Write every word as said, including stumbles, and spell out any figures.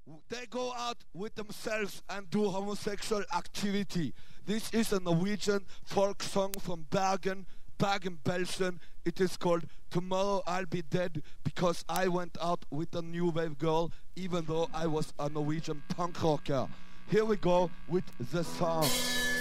w- they go out with themselves and do homosexual activity. This is a Norwegian folk song from Bergen, Bergen-Belsen. It is called Tomorrow I'll Be Dead Because I Went Out with a New Wave Girl, even though I was a Norwegian punk rocker. Here we go with the song.